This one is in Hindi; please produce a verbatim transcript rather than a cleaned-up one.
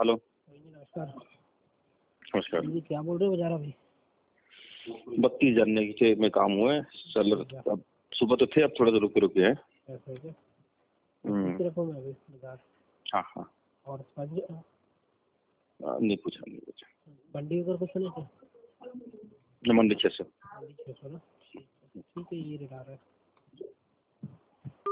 हेलो नमस्कार। नमस्कार। जी क्या बोल रहे हो बेचारा भाई? बत्तीस जानने के में काम हुए हैं चल। अब सुबह तो थे, अब थोड़ा सा रुके रुके हैं। ऐसा है क्या? हम्म। किस तरफ हूँ मैं अभी बाजार? हाँ हाँ और समझ हाँ, नहीं पूछा नहीं पूछा। मंडी अगर कुछ नहीं थे मंडी छः सौ। मंडी छः सौ ना? ठीक है, ये रेट आ रहा है।